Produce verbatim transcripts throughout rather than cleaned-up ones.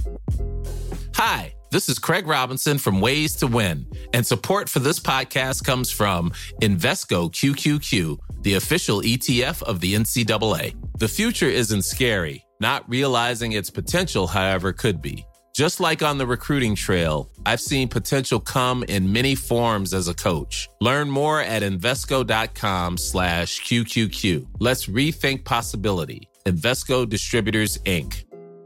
Hi, this is Craig Robinson from Ways to Win, and support for this podcast comes from Invesco Q Q Q, the official E T F of the N C double A. The future isn't scary. Not realizing its potential, however, could be. Just like on the recruiting trail, I've seen potential come in many forms as a coach. Learn more at Invesco.com slash QQQ. Let's rethink possibility. Invesco Distributors, Incorporated.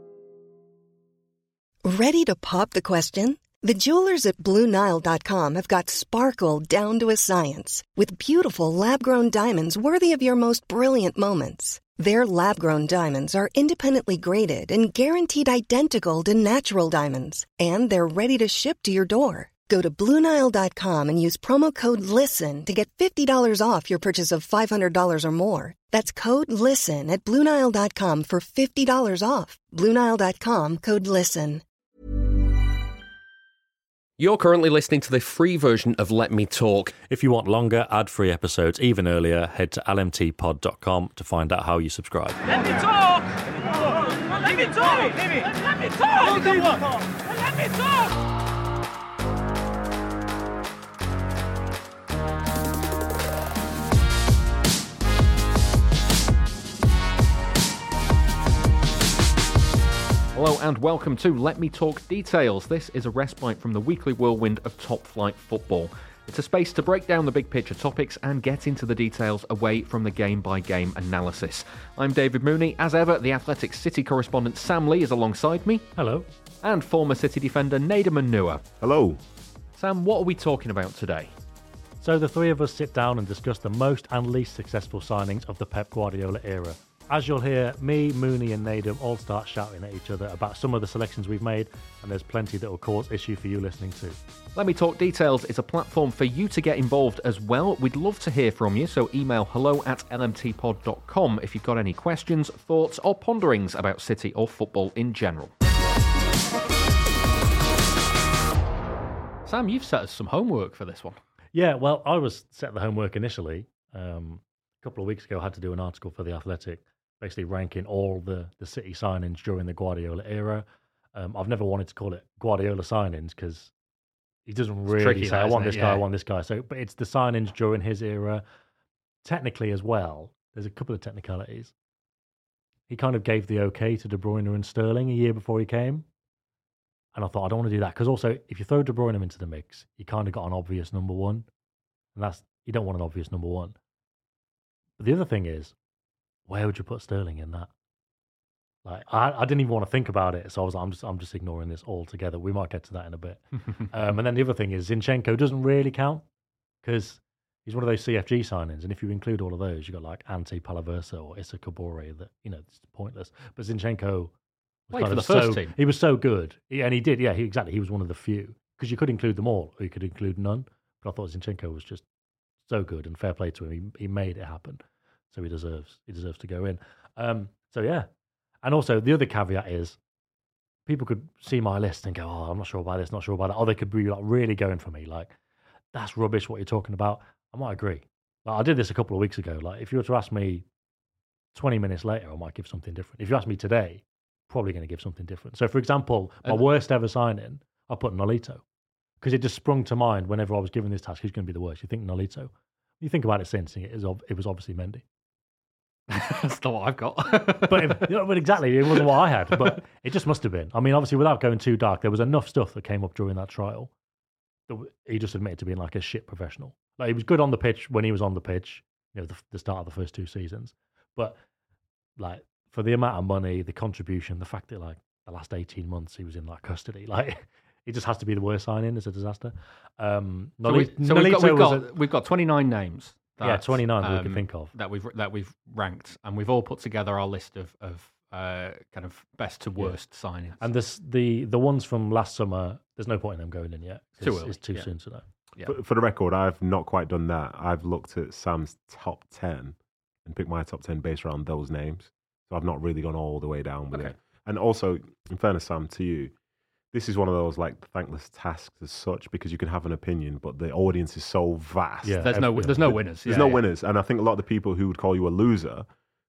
Ready to pop the question? The jewelers at Blue Nile dot com have got sparkle down to a science with beautiful lab-grown diamonds worthy of your most brilliant moments. Their lab-grown diamonds are independently graded and guaranteed identical to natural diamonds, and they're ready to ship to your door. Go to Blue Nile dot com and use promo code LISTEN to get fifty dollars off your purchase of five hundred dollars or more. That's code LISTEN at Blue Nile dot com for fifty dollars off. Blue Nile dot com, code LISTEN. You're currently listening to the free version of Let Me Talk. If you want longer, ad-free episodes even earlier, head to L M T pod dot com to find out how you subscribe. Let me talk! Let me talk! Let me talk! Let me talk! Let me talk! Hello and welcome to Let Me Talk Details. This is a respite from the weekly whirlwind of top-flight football. It's a space to break down the big picture topics and get into the details away from the game-by-game analysis. I'm David Mooney. As ever, the Athletic City correspondent Sam Lee is alongside me. Hello. And former City defender Nader Manua. Hello. Sam, what are we talking about today? So the three of us sit down and discuss the most and least successful signings of the Pep Guardiola era. As you'll hear, me, Mooney and Nader all start shouting at each other about some of the selections we've made, and there's plenty that will cause issue for you listening too. Let Me Talk Details is a platform for you to get involved as well. We'd love to hear from you, so email hello at L M T pod dot com if you've got any questions, thoughts or ponderings about City or football in general. Sam, you've set us some homework for this one. Yeah, well, I was set the homework initially. Um, a couple of weeks ago, I had to do an article for The Athletic, basically ranking all the, the City signings during the Guardiola era. Um, I've never wanted to call it Guardiola signings because he doesn't really tricky, say, that, I want it? this guy, yeah. I want this guy. So, but it's the signings during his era. Technically as well, there's a couple of technicalities. He kind of gave the okay to De Bruyne and Sterling a year before he came. And I thought, I don't want to do that. Because also, if you throw De Bruyne into the mix, you kind of got an obvious number one. And that's, you don't want an obvious number one. But the other thing is, where would you put Sterling in that? Like, I, I didn't even want to think about it, so I was like, I'm just, I'm just ignoring this altogether. We might get to that in a bit. um, and then the other thing is, Zinchenko doesn't really count because he's one of those C F G signings, and if you include all of those, you got like Ante Palaversa or Issa Kabore that you know it's pointless. But Zinchenko Played for kind the of first so, team. He was so good, he, and he did. Yeah, he, exactly. He was one of the few because you could include them all, or you could include none. But I thought Zinchenko was just so good, and fair play to him. He, he made it happen. So he deserves he deserves to go in. Um, so yeah, and also the other caveat is people could see my list and go, "Oh, I'm not sure about this, not sure about that." Or they could be like really going for me, like that's rubbish. What you're talking about? I might agree. Like, I did this a couple of weeks ago. Like if you were to ask me twenty minutes later, I might give something different. If you ask me today, probably going to give something different. So for example, my and, worst ever signing, I put Nolito because it just sprung to mind whenever I was given this task. Who's going to be the worst? You think Nolito? You think about it since it, is, it was obviously Mendy. That's not what I've got. but, if, you know, but exactly, it wasn't what I had. But it just must have been. I mean, obviously, without going too dark, there was enough stuff that came up during that trial that he just admitted to being like a shit professional. Like he was good on the pitch when he was on the pitch, you know, the, the start of the first two seasons. But like for the amount of money, the contribution, the fact that like the last eighteen months he was in like custody, like it just has to be the worst signing. It's a disaster. Um, so we, so we've got we've got, a, we've got twenty-nine names. That, yeah, twenty-nine that um, we can think of that we've that we've ranked, and we've all put together our list of of uh, kind of best to worst yeah. signings. And this the the ones from last summer, there's no point in them going in yet. Too it's, early. It's too yeah. soon to know. Yeah. For, for the record, I've not quite done that. I've looked at Sam's top ten and picked my top ten based around those names. So I've not really gone all the way down with okay. it. And also, in fairness, Sam, to you, this is one of those like thankless tasks as such because you can have an opinion, but the audience is so vast. Yeah, there's no there's no winners. There's yeah, no yeah. winners, and I think a lot of the people who would call you a loser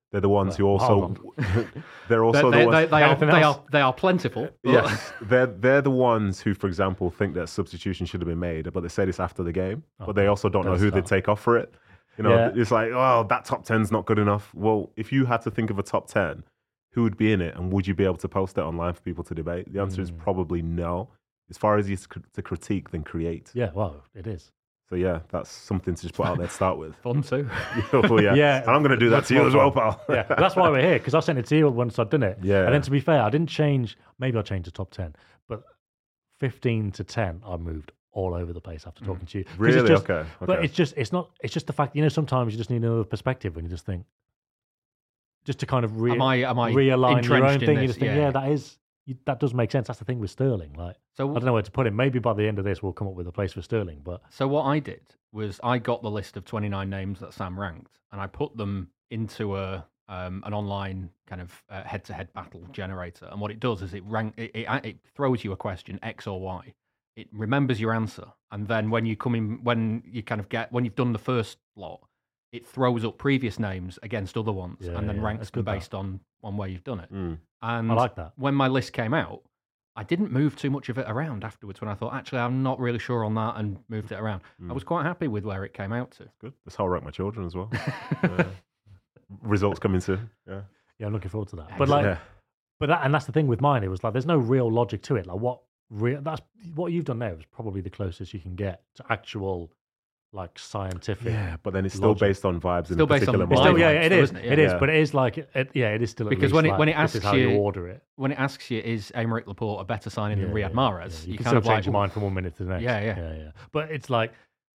They're the ones who Well, also Haaland. they're also they, the ones. they, they, are, Anything they, else? are, they are plentiful. but- Yes, they're they're the ones who, for example, think that substitution should have been made, but they say this after the game, but they also don't know Don't who they start. take off for it. You know, Yeah. it's like, oh, that top ten's not good enough. Well, if you had to think of a top ten, who would be in it, and would you be able to post it online for people to debate? The answer is Mm. probably no. As far as it's to critique than create. Yeah, well, it is. So yeah, that's something to just put out there to start with. Fun too. oh, yeah. Yeah, And I'm going to do that much to you more as well, fun. pal. Yeah, that's why we're here, because I sent it to you once I'd done it. Yeah. And then to be fair, I didn't change, maybe I changed the top ten, but fifteen to ten, I moved all over the place after talking to you. 'Cause it's Really? just- Okay. But okay. it's just, it's not, it's just the fact, you know, sometimes you just need another perspective when you just think, just to kind of re- am I, am I realign your own entrenched in thing. this? You just think, yeah, that is, you, that does make sense. That's the thing with Sterling. Like, so I don't know where to put him. Maybe by the end of this, we'll come up with a place for Sterling. But So what I did was I got the list of twenty-nine names that Sam ranked, and I put them into a um, an online kind of uh, head-to-head battle generator. And what it does is it rank it, it, it throws you a question X or Y. It remembers your answer, and then when you come in, when you kind of get when you've done the first lot, it throws up previous names against other ones, Yeah, and then yeah, ranks that's them good, that. based on on where you've done it. Mm. And I like that. when my list came out, I didn't move too much of it around afterwards when I thought, actually, I'm not really sure on that, and moved it around. I Mm. was quite happy with where it came out to. Good. That's how I rank my children as well. Yeah. Results coming soon. Yeah. yeah, I'm looking forward to that. But like, yeah. but that, and that's the thing with mine. It was like, there's no real logic to it. Like, what real, that's what you've done there is probably the closest you can get to actual, like, scientific. Yeah, but then it's still logic. based on vibes Still in a based on particular vibes. It's moment. still, yeah, Vibes, it though, is. isn't it? It is, Yeah. but it is like, it, yeah, it is still at Because least when it- like, when it this is asks how you- you order it. When it asks you, is Aymeric Laporte a better signing than Yeah, Riyad yeah, Mahrez? yeah. You, can kind still of change like, your mind from one minute to the next. Yeah, yeah. yeah, yeah. But it's like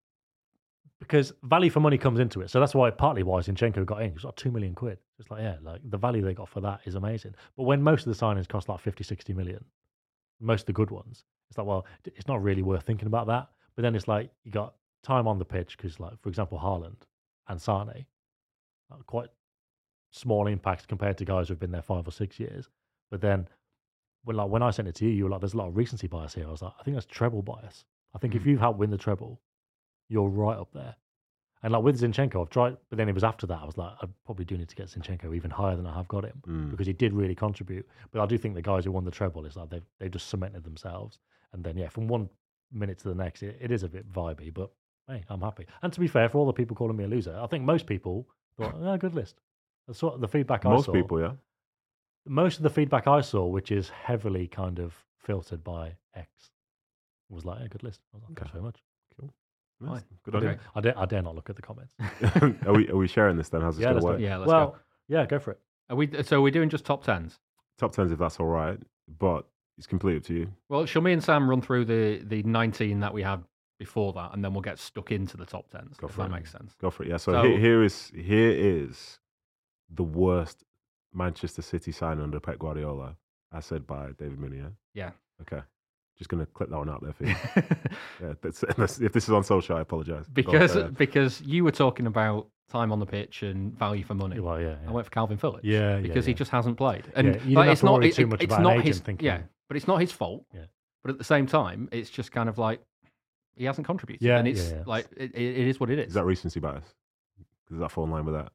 because value for money comes into it, so that's why partly why Zinchenko got in. It was like two million quid. It's like yeah, like the value they got for that is amazing. But when most of the signings cost like fifty, sixty million, most of the good ones, it's like well, it's not really worth thinking about that. But then it's like you got time on the pitch because like for example, Haaland and Sane, are quite small impacts compared to guys who've been there five or six years. But then when like when I sent it to you, you were like, "There's a lot of recency bias here." I was like, "I think that's treble bias. I think if you've helped win the treble, you're right up there." And like with Zinchenko, I've tried, but then it was after that I was like, I probably do need to get Zinchenko even higher than I have got him Mm. because he did really contribute. But I do think the guys who won the treble is like they've they just cemented themselves. And then yeah, from one minute to the next, it, it is a bit vibey. But hey, I'm happy. And to be fair, for all the people calling me a loser, I think most people thought, "Yeah, good list." That's sort of the feedback I Most saw. people, yeah. Most of the feedback I saw, which is heavily kind of filtered by X, was like, "Yeah, good list." I was like, Okay. "Thanks very much." Nice. Good I on you. dare, I, dare, I dare not look at the comments. are we are we sharing this then? How's this yeah, gonna let's work? do it. Yeah, let's well, go. yeah, go for it. Are we, so we're doing just top tens? Top tens if that's all right, but it's completely up to you. Well, shall me and Sam run through the, the nineteen that we had before that, and then we'll get stuck into the top tens, Go if for that it. makes sense. Go for it. Yeah. So, So- here, here is here is the worst Manchester City signing under Pep Guardiola, as said by David Mooney. Yeah. Okay. Just gonna clip that one out there for you. yeah. That's, that's, if this is on social, I apologise. because But, uh, because you were talking about time on the pitch and value for money. Well, yeah, I yeah. went for Calvin Phillips. Yeah, yeah, because he yeah. just hasn't played, and Yeah, you didn't like, have it's to not worry it- too it- much it's about an not agent his thinking- yeah, but it's not his fault. Yeah. But at the same time, it's just kind of like he hasn't contributed, Yeah, and it's yeah, yeah. like it, it it is what it is. is that recency bias? Does that fall in line with that?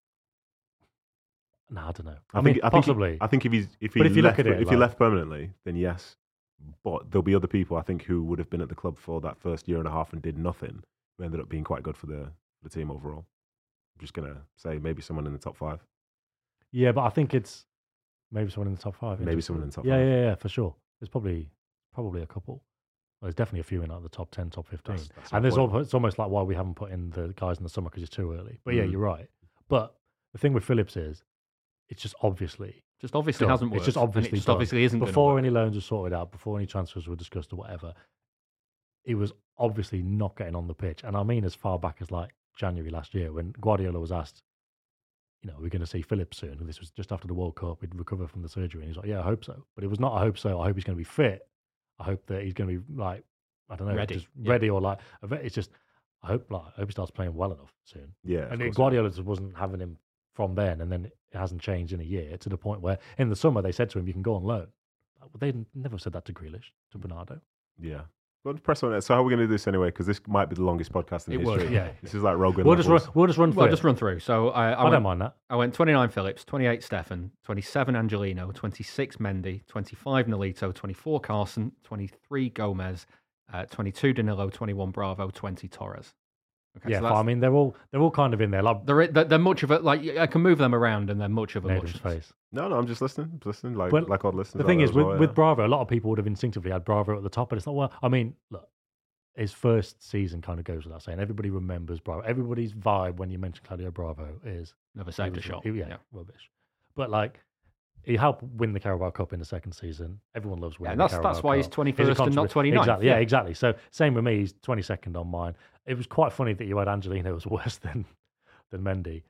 No, I don't know. I, I, think mean, I think possibly. I think if he's if he But if you look left, at it, if he like- left permanently, then yes. But there'll be other people I think who would have been at the club for that first year and a half and did nothing, who ended up being quite good for the the team overall. I'm just gonna say maybe someone in the top five. yeah, but I think it's maybe someone in the top five. Maybe interesting. someone in the top yeah, five. Yeah, yeah, for sure. There's probably probably a couple. Well, there's definitely a few in like the top ten, top fifteen. That's- that's my and there's point. al- it's almost like why we haven't put in the guys in the summer because it's too early. But yeah, Mm. you're right. But the thing with Phillips is, it's just obviously just obviously done. hasn't worked. It's just and obviously it just done. obviously isn't gonna before work. any loans were sorted out, before any transfers were discussed or whatever. He was obviously not getting on the pitch, and I mean as far back as like January last year when Guardiola was asked, you know, we're going to see Phillips soon. And this was just after the World Cup. He'd recover from the surgery, and he's like, "Yeah, I hope so." But it was not, "I hope so." I hope he's going to be fit. I hope that he's going to be like, I don't know, Ready, just yeah. ready or like. It's just, I hope, like, I hope he starts playing well enough soon. Yeah, of and course. Guardiola just wasn't having him from then, and then it hasn't changed in a year to the point where in the summer they said to him, "You can go on loan." Like, well, they never said that to Grealish, to Bernardo. Yeah, Go on, press on it. So how are we going to do this anyway? Because this might be the longest podcast in It history. would, yeah. This is like Rogan We'll just run, levels. we'll just run through Well, it. just run through. So I, I, I went, don't mind that. I went twenty-nine Phillips, twenty-eight Stefan, twenty-seven Angelino, twenty-six Mendy, twenty-five Nolito, twenty-four Carson, twenty-three Gomez, uh, twenty-two Danilo, twenty-one Bravo, twenty Torres. Okay, Yeah, so fine. that's- I mean, they're all they're all kind of in there. Like they're, they're they're much of it. Like I can move them around, and they're much of a Nathan's much. face. No, no, I'm just listening. Just listening. Like, But like odd listeners. The thing like is, that with, as well, with yeah. Bravo, a lot of people would have instinctively had Bravo at the top, but it's not. Well, I mean, look, his first season kind of goes without saying. Everybody remembers Bravo. Everybody's vibe when you mention Claudio Bravo is Never he saved a was- shot. he- yeah, yeah. rubbish. But like, he helped win the Carabao Cup in the second season. Everyone loves winning. Yeah, and that's the that's Carabao why he's Cup. twenty He's a first and not controversy- twenty ninth. Exactly. Yeah, exactly. So same with me. He's twenty-second on mine. It was quite funny that you had Angelino was worse than than Mendy.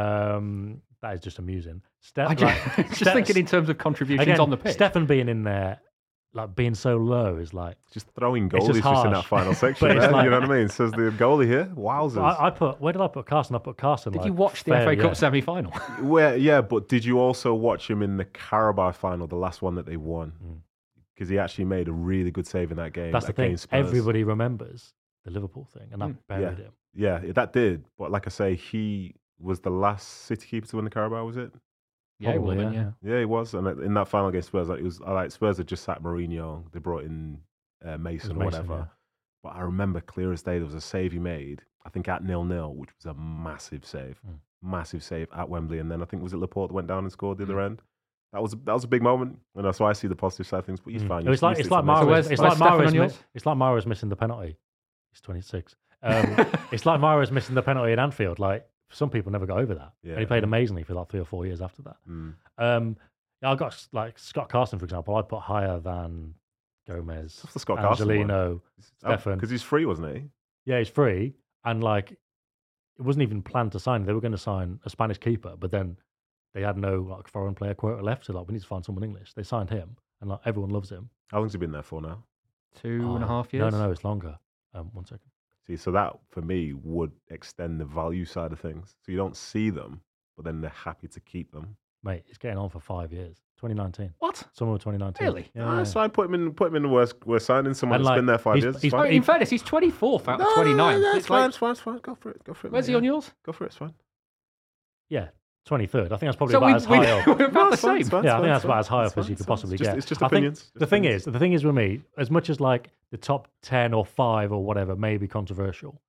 Um, that is just amusing. Steph, I just, like, just Ste- thinking in terms of contributions again, on the pitch. Stefan being in there, like being so low, is like. Just throwing It's goalies just just, in that harsh. final section. But it's there, like- you know what I mean? Says the goalie here. Wowzers. I, I put where did I put Carson? I put Carson. Did like, you watch the fair, F A Cup yeah. semi final? Well, yeah, but did you also watch him in the Carabao final, the last one that they won? Mm. Because he actually made a really good save in that game. That's the thing. against Spurs. Everybody remembers the Liverpool thing, and that Mm. buried Yeah. him. Yeah, that did. But like I say, he was the last City keeper to win the Carabao, was it? Yeah, Probably, well, then, yeah. yeah. Yeah, he was. And in that final against Spurs, like it was I like Spurs had just sacked Mourinho. They brought in uh, Mason It or was Mason, whatever. But I remember clear as day there was a save he made. I think at nil nil, which was a massive save, Mm. massive save at Wembley. And then I think was it Laporte that went down and scored the Mm. other end. That was that was a big moment, and that's why I see the positive side of things. But he's Mm. fine. It's like You it's stick like to Mason. So Mahrez. where's- It's where's like Stefan on Mahrez. yours? Miss, it's like Mahrez missing the penalty. He's twenty-six. Um, it's like Mahrez missing the penalty in Anfield. Like some people never got over that. Yeah. And he played amazingly for like three or four years after that. Mm. Um, yeah, I got like Scott Carson, for example. I put higher than Gomez, That's the Scott Carson one. Angelino, Stefan. because he's free, wasn't he? Yeah, he's free, and like it wasn't even planned to sign. They were going to sign a Spanish keeper, but then they had no like foreign player quota left. So like, we need to find someone English. They signed him, and like everyone loves him. How long's he been there for now? Two and a Oh, half years. No, no, no, it's longer. Um, one second. See, so that for me would extend the value side of things. So you don't see them, but then they're happy to keep them. Mate, it's getting on for five years. twenty nineteen. What? Summer of twenty nineteen. Really? Yeah. Ah, yeah. so I put him in, put him in the worst, worst signing. Someone And, that's like, been there five he's- years. It's he's- fine. Oh, in fairness, he's twenty-fourth out of No, twenty-nine. no, no, It's it's fine, like- it's fine, it's fine. Go for it, go for it. Where's mate, he on yeah. yours? Go for it, it's fine. Yeah, twenty-third. I think that's probably So we, about as we, high up. we're about No, the it's fine, same. it's fine, Yeah, I it's think that's fine, about as high it's up as fine, you it's could fine. possibly It's just- get. It's just I think opinions. the Just thing opinions. is, the thing is with me, as much as like the top ten or five or whatever may be controversial,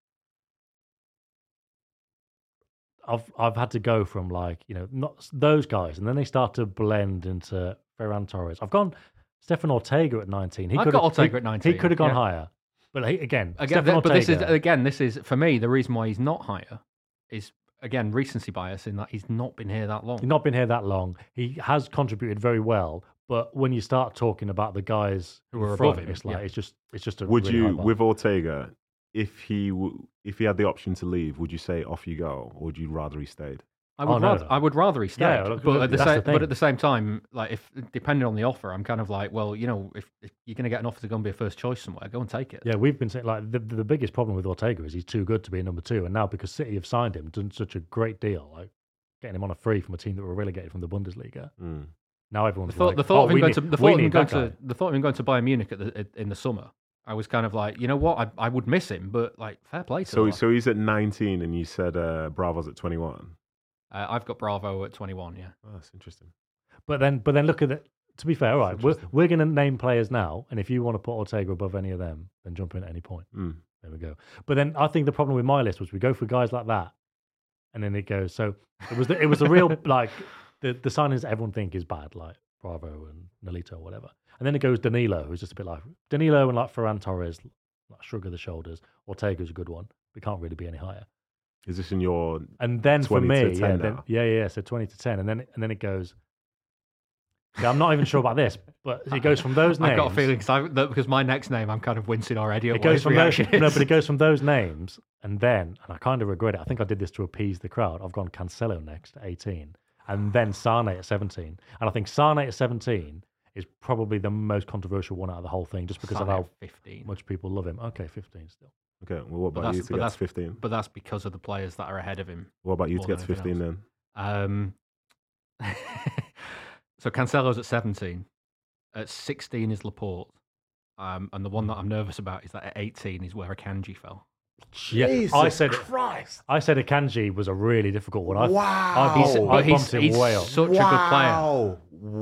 I've I've had to go from like you know not those guys, and then they start to blend into Ferran Torres. I've gone Stefan Ortega at nineteen. He I've could got have- Ortega he- at nineteen, He could have gone yeah. higher, but he, again, Again, Stefan but this is Ortega- again, this is for me the reason why he's not higher is again recency bias in that he's not been here that long. He's not been here that long. He has contributed very well, but when you start talking about the guys Who in are front, above him, it's like yeah. it's just it's just a Would really high you, bar. with Ortega, if he w- if he had the option to leave, would you say off you go, or would you rather he stayed? I would Oh, no, rather no. I would rather he stayed, Yeah, look, but at the that's same the thing. but at the same time, like if depending on the offer, I'm kind of like, well, you know, if, if you're going to get an offer to go and be a first choice somewhere, go and take it. Yeah, we've been saying like the the biggest problem with Ortega is he's too good to be a number two, and now because City have signed him, done such a great deal, like getting him on a free from a team that were relegated from the Bundesliga. Mm. Now The everyone's thought, like, the thought oh, of him we going need, to the we thought of him need going that to guy. the thought of him going to Bayern Munich at the, in the summer, I was kind of like, you know what, I I would miss him, but like fair play to So him. so he's at nineteen, and you said uh, Bravo's at twenty-one. Uh, I've got Bravo at twenty-one. Yeah. Oh, that's interesting. But then, but then look at it. To be fair, all right, we're interesting. we're going to name players now, and if you want to put Ortega above any of them, then jump in at any point. Mm. There we go. But then I think the problem with my list was we go for guys like that, and then it goes. So it was the, it was the real like the the signings that everyone think is bad, like Bravo and Nolito or whatever, and then it goes Danilo, who's just a bit like Danilo and like Ferran Torres, like shrug of the shoulders. Ortega's a good one, but can't really be any higher. Is this in your? And then for twenty me, to yeah, ten then, now? yeah, yeah, yeah, so twenty to ten, and then and then it goes. Yeah, I'm not even sure about this, but it goes from those names. I've got a feeling 'cause I, that, because my next name, I'm kind of wincing already. At It what goes his from those, reaction no, is. but it goes from those names, and then, and I kind of regret it. I think I did this to appease the crowd. I've gone Cancelo next at eighteen, and then Sane at seventeen, and I think Sane at seventeen is probably the most controversial one out of the whole thing, just because Sane of how at fifteen. much people love him. Okay, fifteen still. Okay, well, what But about you that's- to but get to that's- fifteen? But that's because of the players that are ahead of him. What about you more to get than to anything fifteen else. then? Um, so Cancelo's at seventeen. At sixteen is Laporte. Um, and the one that I'm nervous about is that at eighteen is where Akanji fell. Jesus I said Christ. I said Akanji was a really difficult one. I, Wow. I, He's- I but he's, bumped him he's way up. such a good player. Wow.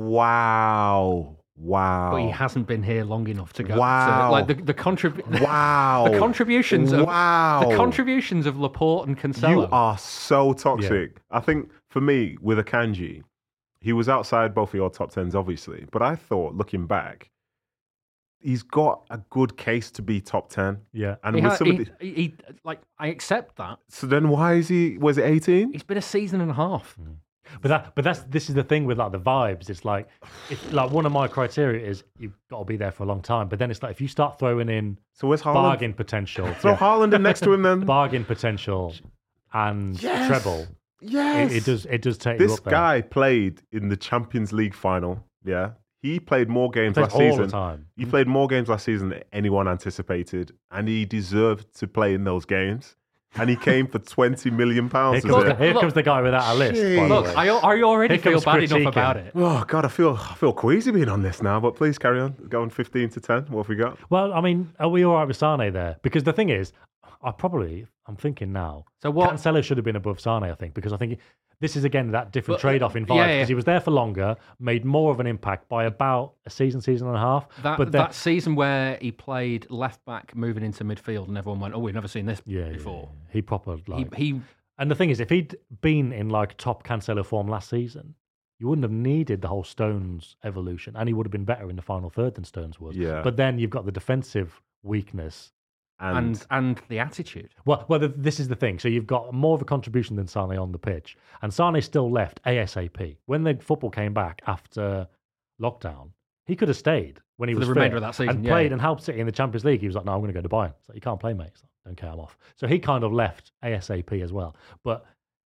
Wow. Wow. But he hasn't been here long enough to go. Wow. To, like the the, contrib- Wow. the contributions of Wow. the contributions of Laporte and Cancelo. You are so toxic. I think for me, with Akanji, he was outside both of your top tens, obviously. But I thought, looking back, he's got a good case to be top ten. Yeah. And he with ha- some he, of the, he, he- like I accept that. so then why is he? Was it eighteen? He's been a season and a half. But that, but that's this is the thing with like the vibes. It's like, if, like one of my criteria is you've got to be there for a long time. But then it's like if you start throwing in So where's Haaland? bargain potential, Throw yeah, Haaland in next to him then. bargain potential, and Yes. treble, Yes. it, it does it does take you This up there. guy played in the Champions League final. Yeah. He played more games Plays last all season. the time. He played more games last season than anyone anticipated, and he deserved to play in those games. And he came for twenty million pounds. Here comes, the, Is it? here Look- comes the guy without a list. By the Look, way. I, I already Here feel comes bad enough critiquing. about it. Oh God, I feel I feel queasy being on this now. But please carry on. Going fifteen to ten. What have we got? Well, I mean, are we all right with Sane there? Because the thing is, I probably, I'm thinking now, So what- Cancelo should have been above Sane, I think, because I think this is, again, that different But, uh, trade-off in vibes, yeah, because yeah. he was there for longer, made more of an impact by about a season, season and a half. That but then, that season where he played left back, moving into midfield, and everyone went, "Oh, we've never seen this yeah, yeah, before." yeah. he proper, like... He, he And the thing is, if he'd been in, like, top Cancelo form last season, you wouldn't have needed the whole Stones evolution, and he would have been better in the final third than Stones was. Yeah. But then you've got the defensive weakness. And, and and the attitude. Well, well, th- this is the thing. So you've got more of a contribution than Sane on the pitch, and Sane still left ASAP when the football came back after lockdown. He could have stayed when he For was the fit remainder of that season, and yeah, played yeah. and helped City in the Champions League. He was like, "No, I'm going to go to Bayern." It's like, you can't play, mate. It's like, don't care, I'm off. So he kind of left ASAP as well. But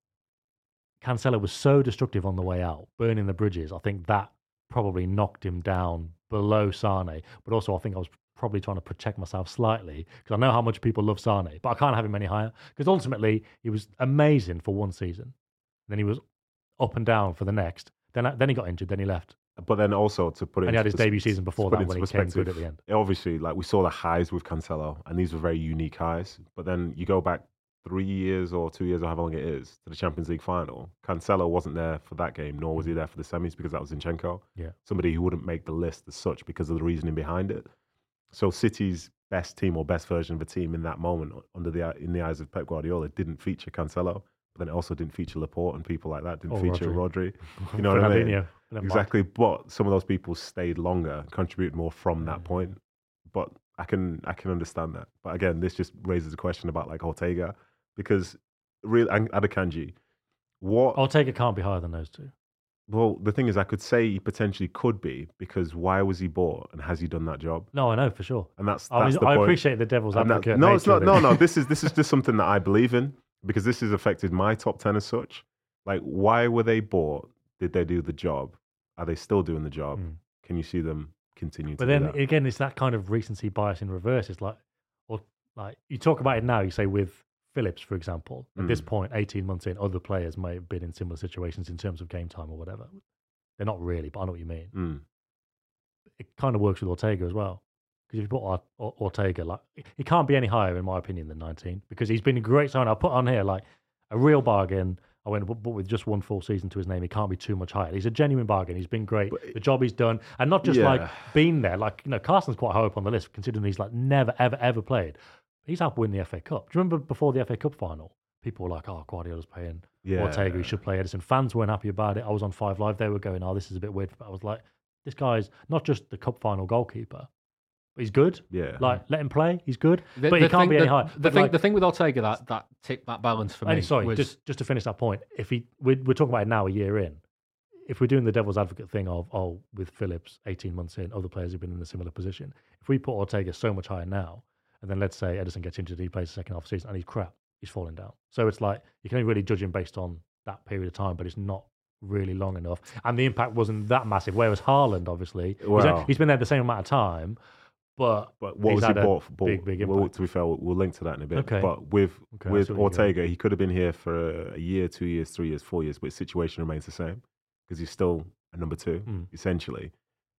Cancelo was so destructive on the way out, burning the bridges. I think that probably knocked him down below Sane. But also, I think I was probably trying to protect myself slightly because I know how much people love Sane, but I can't have him any higher because ultimately he was amazing for one season. Then he was up and down for the next. Then then he got injured. Then he left. but then also to put it, And he had into his debut pers- season before to put that it when into he came good perspective, at the end. Obviously, like we saw the highs with Cancelo, and these were very unique highs. But then you go back three years or two years or however long it is to the Champions League final. Cancelo wasn't there for that game, nor was he there for the semis because that was Zinchenko. Yeah. Somebody who wouldn't make the list as such because of the reasoning behind it. So City's best team or best version of a team in that moment, under the in the eyes of Pep Guardiola, didn't feature Cancelo, but then it also didn't feature Laporte and people like that. Didn't Or feature Rodri. Rodri. You know what I mean? Fernandinho. Never mind. Exactly. But some of those people stayed longer, contributed more from that point. But I can I can understand that. But again, this just raises a question about like Ortega, because real and Adekanji, what? Ortega can't be higher than those two. Well, the thing is, I could say he potentially could be, because why was he bought and has he done that job? No, I know for sure. And that's I, that's mean, the I point. appreciate the devil's And that- advocate. no, it's nature not. of No, it. no. This is this is just something that I believe in, because this has affected my top ten as such. Like, why were they bought? Did they do the job? Are they still doing the job? Mm. Can you see them continue But to do then that? again, it's that kind of recency bias in reverse. It's like, or like you talk about it now. You say with Phillips, for example, at this Mm. point, eighteen months in, other players may have been in similar situations in terms of game time or whatever. They're not really, but I know what you mean. Mm. It kind of works with Ortega as well. Because if you put Or- Or- Ortega, like he can't be any higher, in my opinion, than nineteen. Because he's been a great sign. I put on here like a real bargain. I went, but, but with just one full season to his name, he can't be too much higher. He's a genuine bargain. He's been great. But- the job he's done, and not just Yeah. like being there. Like you know, Carson's quite high up on the list, considering he's like never, ever, ever played. He's helped win the F A Cup. Do you remember before the F A Cup final? People were like, "Oh, Guardiola's paying Yeah. Ortega. He should play Edison." Fans weren't happy about it. I was on Five Live. They were going, "Oh, this is a bit weird." But I was like, "This guy's not just the Cup final goalkeeper, but he's good. Yeah. Like, let him play. He's good, The, but the he can't thing, be any the, higher." The But thing, like- the thing with Ortega that that tipped that balance for and me. sorry, was, just just to finish that point, if he we're, we're talking about it now, a year in, if we're doing the devil's advocate thing of oh, with Phillips, eighteen months in, other players have been in a similar position. If we put Ortega so much higher now, and then let's say Edison gets injured, he plays the second half of the season, and he's crap, he's falling down. So it's like you can only really judge him based on that period of time, but it's not really long enough, and the impact wasn't that massive. Whereas Haaland, obviously, he's, Well- he's been there the same amount of time, but But what he's was he had a bought for? Bought, big, big well, impact. to be fair, we'll, we'll link to that in a bit. Okay. But with Okay, I with see what you're Ortega, he could have been here for a year, two years, three years, four years, but his situation remains the same because he's still a number two, Mm. essentially.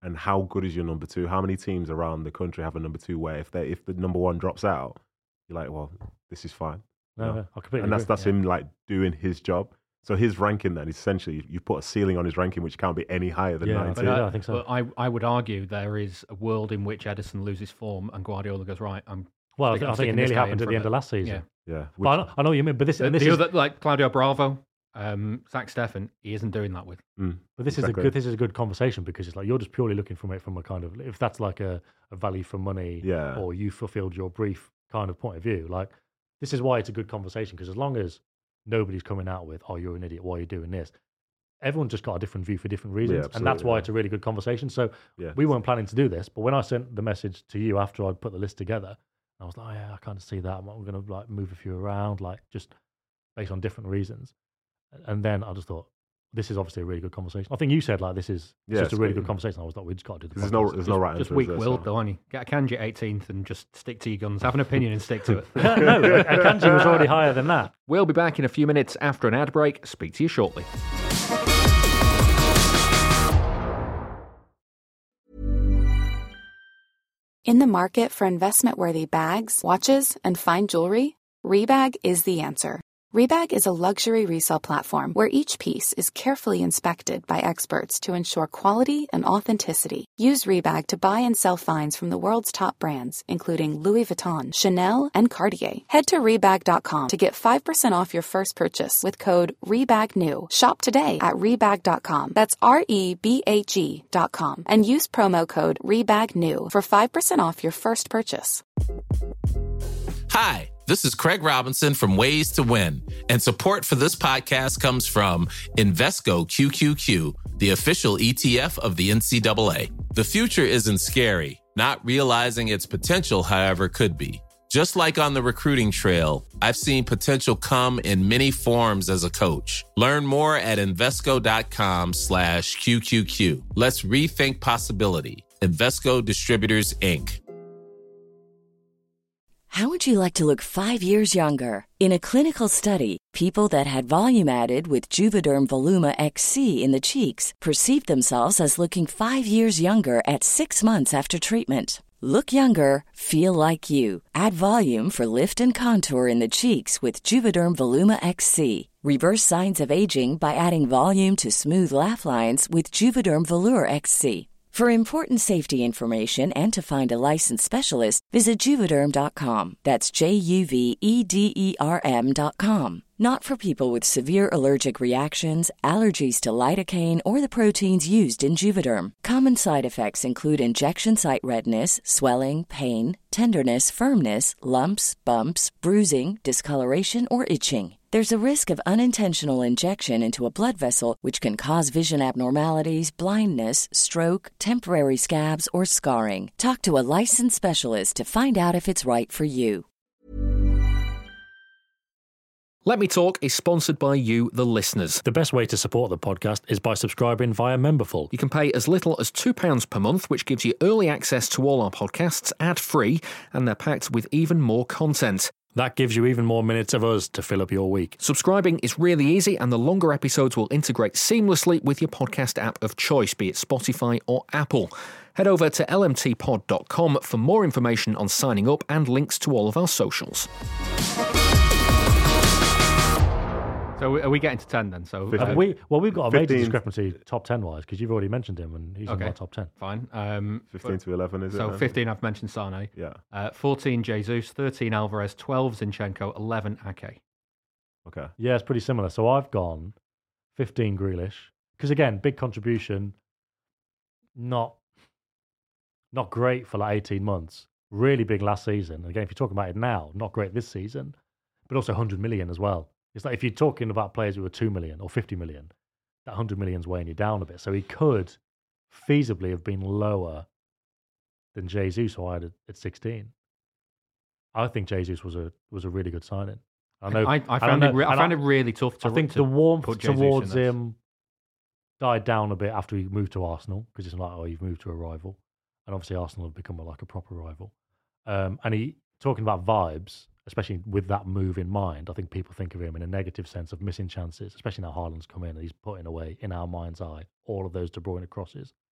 And how good is your number two? How many teams around the country have a number two where if they if the number one drops out, you're like, well, this is fine. No, you know? no, I completely and that's agree. that's yeah. him like doing his job. So his ranking then essentially you put a ceiling on his ranking which can't be any higher than Yeah, nineteen. but I, I think so. But I, I would argue there is a world in which Ederson loses form and Guardiola goes, right, I'm Well, I, sticking- I I'm think it sticking this nearly guy happened in at for the a end bit. of last season. Yeah. yeah. But I, know, I know what you mean. But this, The, and this the is, other, like Claudio Bravo, um, Zach Steffen, he isn't doing that with. Mm, but this exactly. is a good. This is a good conversation because it's like you're just purely looking from it from a kind of if that's like a, a value for money, Yeah. or you fulfilled your brief kind of point of view. Like this is why it's a good conversation because as long as nobody's coming out with, "Oh, you're an idiot. Why are you doing this?" Everyone's just got a different view for different reasons, and that's absolutely, why yeah. it's a really good conversation. So Yeah. we weren't planning to do this, but when I sent the message to you after I'd put the list together, I was like, oh, yeah, I kind of see that. I'm going to like move a few around, like just based on different reasons. And then I just thought, this is obviously a really good conversation. I think you said like this is it's Yeah, just a it's really good. good conversation. I was like, we just got to do the There's no podcast. there's no right Just answer, is weak there? willed So- though, aren't you? Get a Kanji eighteenth and just stick to your guns. Have an opinion and stick to it. no, Akanji was already higher than that. We'll be back in a few minutes after an ad break. Speak to you shortly. In the market for investment-worthy bags, watches, and fine jewelry, Rebag is the answer. Rebag is a luxury resale platform where each piece is carefully inspected by experts to ensure quality and authenticity. Use Rebag to buy and sell finds from the world's top brands, including Louis Vuitton, Chanel, and Cartier. Head to Rebag dot com to get five percent off your first purchase with code REBAGNEW. Shop today at Rebag dot com. That's R E B A G dot com. And use promo code REBAGNEW for five percent off your first purchase. Hi, this is Craig Robinson from Ways to Win, and support for this podcast comes from Invesco Q Q Q, the official E T F of the N C double A. The future isn't scary. Not realizing its potential, however, could be. Just like on the recruiting trail, I've seen potential come in many forms as a coach. Learn more at Invesco.com slash QQQ. Let's rethink possibility. Invesco Distributors, Incorporated. How would you like to look five years younger? In a clinical study, people that had volume added with Juvederm Voluma X C in the cheeks perceived themselves as looking five years younger at six months after treatment. Look younger, feel like you. Add volume for lift and contour in the cheeks with Juvederm Voluma X C. Reverse signs of aging by adding volume to smooth laugh lines with Juvederm Volure X C. For important safety information and to find a licensed specialist, visit Juvederm dot com. That's J U V E D E R M dot com. Not for people with severe allergic reactions, allergies to lidocaine, or the proteins used in Juvederm. Common side effects include injection site redness, swelling, pain, tenderness, firmness, lumps, bumps, bruising, discoloration, or itching. There's a risk of unintentional injection into a blood vessel, which can cause vision abnormalities, blindness, stroke, temporary scabs, or scarring. Talk to a licensed specialist to find out if it's right for you. Let Me Talk is sponsored by you, the listeners. The best way to support the podcast is by subscribing via Memberful. You can pay as little as two pounds per month, which gives you early access to all our podcasts ad-free, and they're packed with even more content. That gives you even more minutes of us to fill up your week. Subscribing is really easy, and the longer episodes will integrate seamlessly with your podcast app of choice, be it Spotify or Apple. Head over to L M T pod dot com for more information on signing up and links to all of our socials. So are we getting to ten then? So Uh, uh, we well, we've got a major fifteen discrepancy top ten wise because you've already mentioned him and he's Okay. in my top ten. fine. Um, fifteen to eleven, is it? so then? fifteen, I've mentioned Sane. Yeah. Uh, fourteen, Jesus. thirteen, Alvarez. twelve, Zinchenko. eleven, Ake. Okay. Yeah, it's pretty similar. So I've gone fifteen Grealish because again, big contribution, not not great for like eighteen months. Really big last season. Again, if you're talking about it now, not great this season, but also one hundred million as well. It's like if you're talking about players who are two million or fifty million, that one hundred million's weighing you down a bit. So he could feasibly have been lower than Jesus, who I had at sixteen. I think Jesus was a was a really good signing. I know. I, I and found know- it. Re- I and found it really tough to. I think to the warmth put Jesus towards in this. him died down a bit after he moved to Arsenal because it's like, oh, you've moved to a rival, and obviously Arsenal have become a, like a proper rival. Um, and he talking about vibes, especially with that move in mind. I think people think of him in a negative sense of missing chances, especially now Haaland's come in and he's putting away in our mind's eye all of those De Bruyne crosses,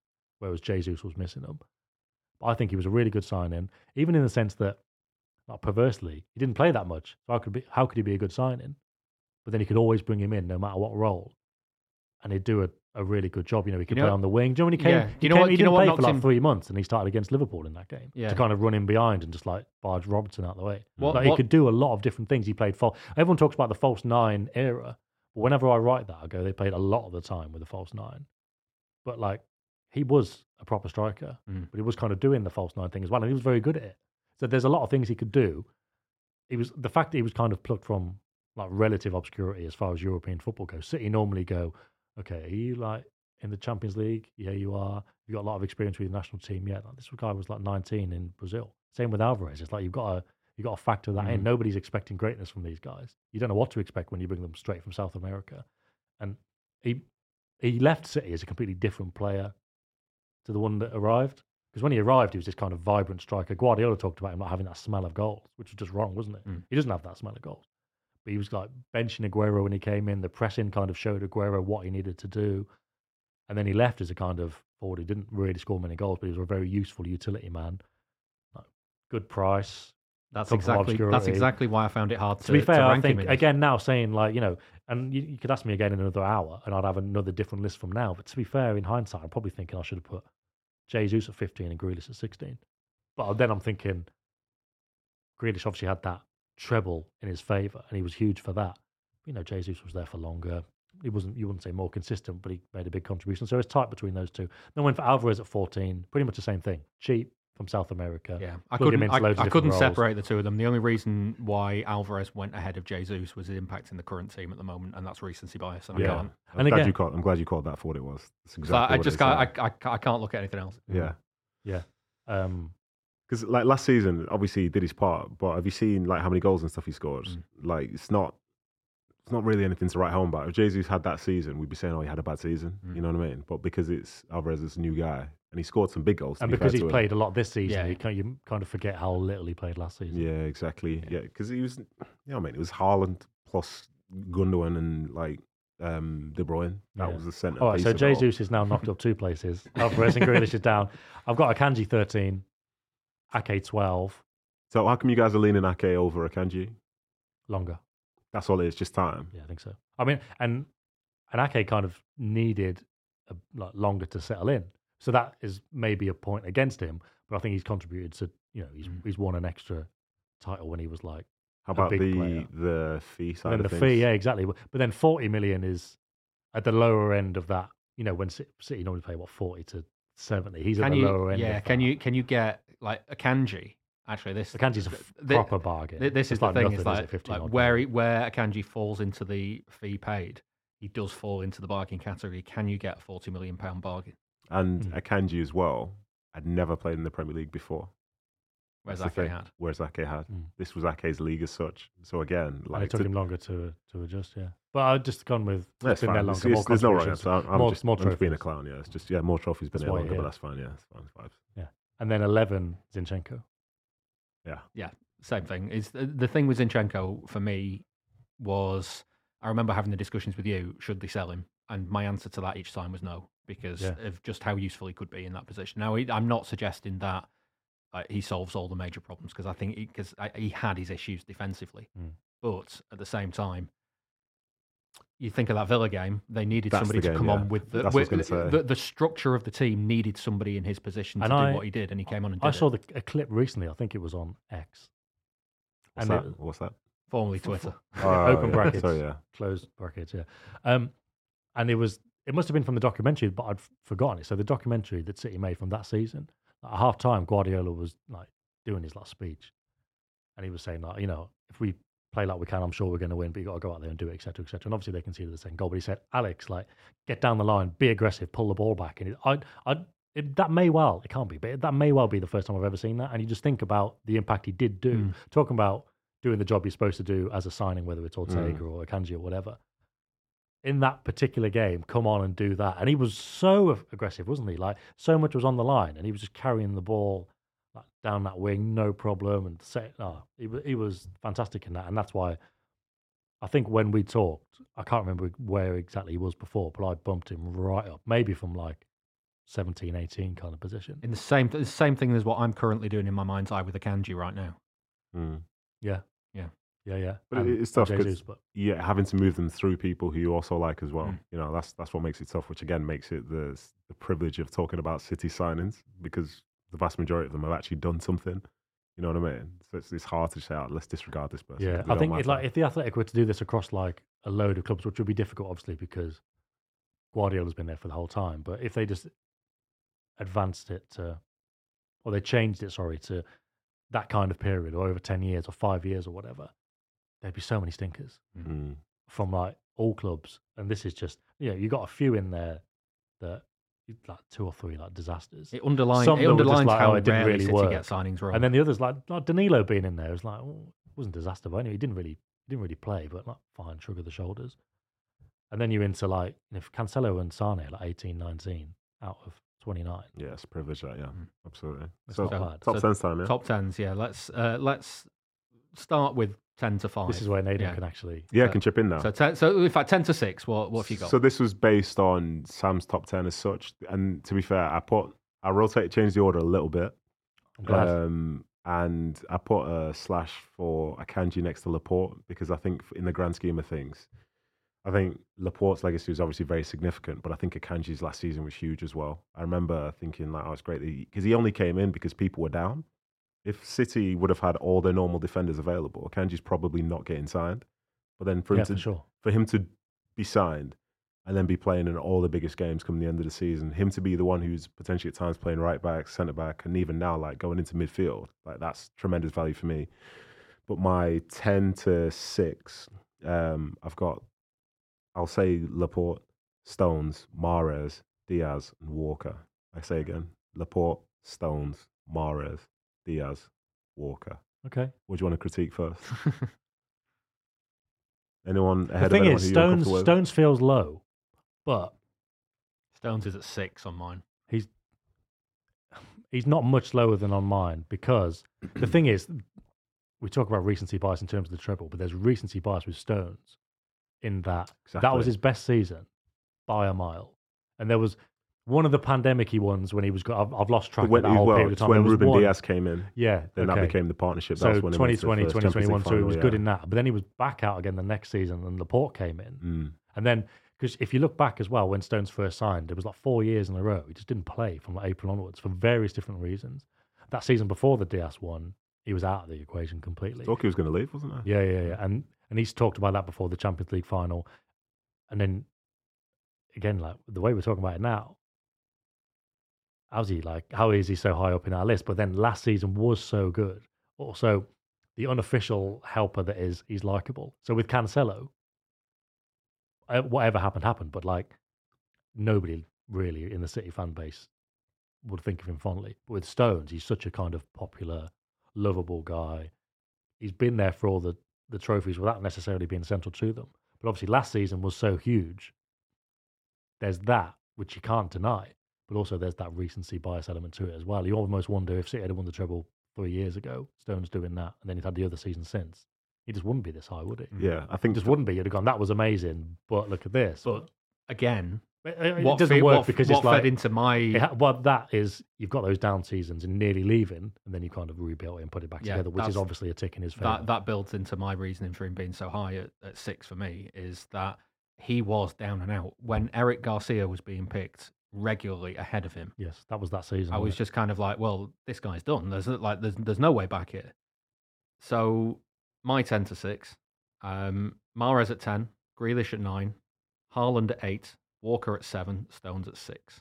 whereas Jesus was missing them. But I think he was a really good signing, even in the sense that, like, perversely, he didn't play that much. So how could be, how could he be a good signing? But then he could always bring him in, no matter what role, and he'd do a, a really good job. You know, he could You know- play on the wing. Do you know when he came? Yeah. He, You know came, what- he you know didn't what play knocked for like him- three months, and he started against Liverpool in that game Yeah. to kind of run in behind and just like barge Robertson out of the way. What- like, he what- could do a lot of different things. He played false. Everyone talks about the false nine era, but whenever I write that, I go, they played a lot of the time with the false nine. But like, he was a proper striker, Mm. but he was kind of doing the false nine thing as well, and he was very good at it. So there's a lot of things he could do. He was the fact that he was kind of plucked from like relative obscurity as far as European football goes. City normally go, okay, are you like in the Champions League? Yeah, you are. You've got a lot of experience with the national team. Yeah, like, this guy was like nineteen in Brazil. Same with Alvarez. It's like you've got to you got to factor that in. Mhm. Nobody's expecting greatness from these guys. You don't know what to expect when you bring them straight from South America. And he he left City as a completely different player to the one that arrived. Because when he arrived, he was this kind of vibrant striker. Guardiola talked about him not having that smell of goals, which was just wrong, wasn't it? Mm. He doesn't have that smell of goals. But he was like benching Aguero when he came in. The pressing kind of showed Aguero what he needed to do. And then he left as a kind of forward. He didn't really score many goals, but he was a very useful utility man. Like, good price. That's Come from exactly that's obscurity. exactly why I found it hard to, To be fair, to I rank him think, in. again, now saying like, you know, and you, you could ask me again in another hour and I'd have another different list from now. But to be fair, in hindsight, I'm probably thinking I should have put Jesus at fifteen and Grealish at sixteen. But then I'm thinking Grealish obviously had that treble in his favour and he was huge for that. You know, Jesus was there for longer. He wasn't, you wouldn't say more consistent, but he made a big contribution. So it's tight between those two. Then went for Alvarez at fourteen, pretty much the same thing. Cheap from South America. Yeah, I Plug him couldn't. into I, loads of I different couldn't roles. separate the two of them. The only reason why Alvarez went ahead of Jesus was his impact in the current team at the moment, and that's recency bias. And I Yeah. can't. I'm, And glad again- you called, I'm glad you called that for what it was. That's So exactly I, I what just it is, can't. yeah. I, I, I can't look at anything else. Yeah. Yeah. Um, Because like last season, obviously he did his part, but have you seen like how many goals and stuff he scored? Mm. Like it's not, it's not really anything to write home about. If Jesus had that season, we'd be saying, oh, he had a bad season. Mm. You know what I mean? But because it's Alvarez is a new guy and he scored some big goals, to and be because fair he's to him. played a lot this season, Yeah. you, kind you kind of forget how little he played last season. Yeah, exactly. Yeah, because he was, you know, what I mean, it was Haaland plus Gundogan and like um, De Bruyne. That Yeah. was the centre. All right, so Jesus is now knocked up two places. Alvarez and Grealish is down. I've got Akanji thirteen, Ake twelve, So how come you guys are leaning Ake over Akanji? longer. That's all it is, just time. Yeah, I think so. I mean, and and Ake kind of needed a, like longer to settle in, so that is maybe a point against him. But I think he's contributed to, you know, he's Mm. he's won an extra title when he was like. How A about big the player. the fee side And then of the things? fee, yeah, exactly. But but then forty million is at the lower end of that. You know, when Ci- City normally pay what forty to seventy, he's at Can the you? lower end. Yeah. of Can that. you? Can you get like a Kanji? Actually, this Akanji's a f- the- proper bargain. Th- This It's is the like thing: nothing, is is like, it, fifteen like odd where grand? he, where Akanji falls into the fee paid, he does fall into the bargain category. Can you get a forty million pound bargain? And Mm. Akanji as well had never played in the Premier League before. Whereas That's the Ake thing. had. Whereas Ake had. Mm. This was Ake's league as such. So again, And like it took to- him longer to to adjust. Yeah, but I just gone with that's been fine. there It's- longer. it's- there's no right contributions. answer. I'm, I'm more- just, more I'm just being a trophies. clown. Yeah, it's just yeah, more trophies been That's there why longer, you're but here. that's fine. Yeah, it's fine. It's vibes. And then eleven Zinchenko. Yeah, Yeah, same thing. Is the, the thing with Zinchenko for me was I remember having the discussions with you. Should they sell him? And my answer to that each time was no, because Yeah. of just how useful he could be in that position. Now he, I'm not suggesting that uh, he solves all the major problems because I think because he, he had his issues defensively, Mm. but at the same time. You think of that Villa game; they needed That's somebody the to game, come yeah. on with the That's what I was with, gonna say. the the structure of the team needed somebody in his position to And do I- what he did, and he came on and did I saw it. the, a clip recently. I think it was on X. what's And that? it- What's that? Formerly Twitter. Oh, Open yeah. brackets. Sorry, yeah. Closed brackets, yeah. Um, and it was it must have been from the documentary, but I'd f- forgotten it. So the documentary that City made from that season, at half time, Guardiola was like doing his last speech, and he was saying like, you know, if we play like we can, I'm sure we're going to win, but you got to go out there and do it, et cetera, et cetera. And obviously they conceded the second goal, but he said, Alex, like, get down the line, be aggressive, pull the ball back, and it, I, I, it, that may well, it can't be, but that may well be the first time I've ever seen that. And you just think about the impact he did do, Mm. talking about doing the job you're supposed to do as a signing, whether it's Ortega Mm. or Akanji or whatever. In that particular game, come on and do that. And he was so ag- aggressive, wasn't he? Like, so much was on the line, and he was just carrying the ball like, down that wing, no problem. And set, oh, he, wa- he was fantastic in that. And that's why I think when we talked, I can't remember where exactly he was before, but I bumped him right up, maybe from like seventeen, eighteen kind of position. In the same the same thing as what I'm currently doing in my mind's eye with Akanji right now. Mm. Yeah. Yeah. Yeah, yeah. But and, it's tough Jesus, because but yeah, having to move them through people who you also like as well. Mm. You know, that's that's what makes it tough. Which again makes it the the privilege of talking about City signings because the vast majority of them have actually done something. You know what I mean? So it's, it's hard to say, oh, let's disregard this person. yeah, I think it, like if the Athletic were to do this across like a load of clubs, which would be difficult, obviously, because Guardiola's been there for the whole time. But if they just advanced it to, or they changed it, sorry, to that kind of period, or over ten years, or five years, or whatever, there'd be so many stinkers Mm. from like all clubs. And this is just, you know, you got a few in there that like two or three like disasters. It underlines, Some it that were just underlines like, how oh, it didn't rarely really City work. get signings wrong. And then the others, like, like Danilo being in there, was like, oh, it wasn't a disaster, but anyway, he didn't really, he didn't really play, but like, fine, shrug of the shoulders. And then you're into like, if Cancelo and Sane are like eighteen, nineteen out of twenty-nine. Yeah, it's a privilege that, yeah, Mm. absolutely. It's So, not bad. top So tens time, yeah? Top tens, yeah. Let's uh, let's start with ten to five. This is where Naden Yeah. can actually. Yeah, I so- can chip in now. So ten, so in fact, ten to six. What what have you got? So this was based on Sam's top ten as such. And to be fair, I put, I rotate, changed the order a little bit. I'm glad. Um, and I put a slash for Akanji next to Laporte because I think in the grand scheme of things, I think Laporte's legacy was obviously very significant, but I think Akanji's last season was huge as well. I remember thinking like, oh, it's great because he only came in because people were down. If City would have had all their normal defenders available, Akanji's probably not getting signed. But then for him yeah, to for sure. for him to be signed and then be playing in all the biggest games come the end of the season, him to be the one who's potentially at times playing right back, centre back, and even now like going into midfield, like that's tremendous value for me. But my ten to six, um, I've got, I'll say Laporte, Stones, Mahrez, Diaz, and Walker. I say again, Laporte, Stones, Mahrez, Diaz, Walker. Okay. What do you want to critique first? Anyone The ahead thing of anyone is, who you're Stones comfortable with? Stones feels low, but Stones is at six on mine. he's he's not much lower than on mine because the thing is, we talk about recency bias in terms of the treble, but there's recency bias with Stones in that that was Exactly. his best season by a mile, and there was one of the pandemic-y ones when he was got. I've, I've lost track When, of that whole well, period of it's time. when There was Ruben one- Diaz came in, yeah, then okay. that became the partnership. So That's when he went twenty to the twenty, first twenty Champions League twenty-one, so he final, was yeah. good in that. But then he was back out again the next season, and Laporte came in. Mm. And then, because if you look back as well, when Stones first signed, it was like four years in a row. He just didn't play from like April onwards for various different reasons. That season before the Diaz one, he was out of the equation completely. Thought he was going to leave, wasn't I? Yeah, yeah, yeah. And and he's talked about that before the Champions League final. And then, again, like the way we're talking about it now, how's he like? How is he so high up in our list? But then last season was so good. Also, the unofficial helper that is, he's likable. So with Cancelo, uh, whatever happened, happened. But like, nobody really in the City fan base would think of him fondly. But with Stones, he's such a kind of popular, lovable guy. He's been there for all the, the trophies without necessarily being central to them. But obviously, last season was so huge. There's that, which you can't deny. But also, there's that recency bias element to it as well. You almost wonder if City had won the treble three years ago, Stones doing that, and then he'd had the other season since. He just wouldn't be this high, would he? Yeah, I He think just wouldn't be. You'd have gone, that was amazing, but look at this. But again, It, it what doesn't fe- work what, because what it's like fed into my it ha- well, that is you've got those down seasons and nearly leaving, and then you kind of rebuilt it and put it back Yeah, together, which is that's- obviously a tick in his favour. that that builds into my reasoning for him being so high at, at six for me is that he was down and out when Eric Garcia was being picked regularly ahead of him. Yes, that was that season. I was wasn't just kind of like, well, this guy's done. There's like there's there's no way back here. So my ten to six, um, Mahrez at ten, Grealish at nine, Haaland at eight, Walker at seven, Stones at six.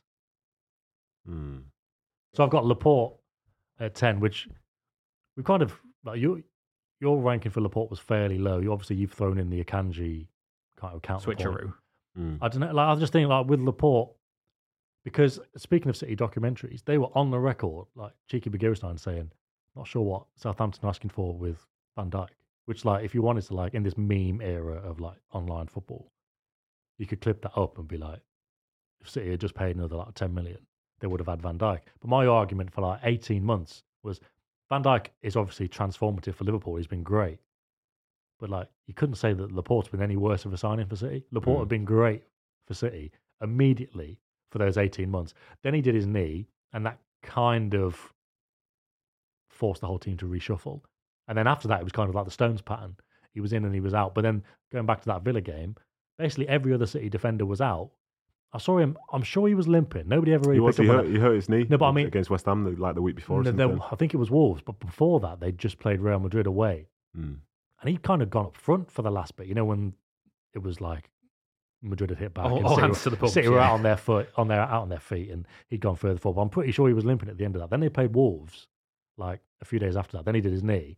Mm. it? So I've got Laporte at ten, which we kind of like you. Your ranking for Laporte was fairly low. You obviously you've thrown in the Akanji kind of counterpoint. Switcheroo. Mm. I don't know. Like I was just thinking, like with Laporte, because speaking of City documentaries, they were on the record, like Cheeky Begiristain saying, "Not sure what Southampton are asking for with Van Dijk." Which, like, if you wanted to, like, in this meme era of like online football, you could clip that up and be like, if City had just paid another like ten million, they would have had Van Dijk. But my argument for like eighteen months was Van Dijk is obviously transformative for Liverpool. He's been great. But like, you couldn't say that Laporte's been any worse of a signing for City. Laporte Mm. had been great for City immediately for those eighteen months. Then he did his knee, and that kind of forced the whole team to reshuffle. And then after that, it was kind of like the Stones pattern. He was in and he was out. But then going back to that Villa game, basically every other City defender was out. I saw him. I'm sure he was limping. Nobody ever really he was, picked he up hurt, on he hurt his knee no, but I mean, against West Ham like the week before. Or no, something. there, I think it was Wolves, but before that, they'd just played Real Madrid away. Mm. And he'd kind of gone up front for the last bit, you know, when it was like Madrid had hit back. Oh, and all City, hands to the pumps, City were yeah. out on their foot, on their out on their feet, and he'd gone further forward. But I'm pretty sure he was limping at the end of that. Then they played Wolves, like a few days after that. Then he did his knee,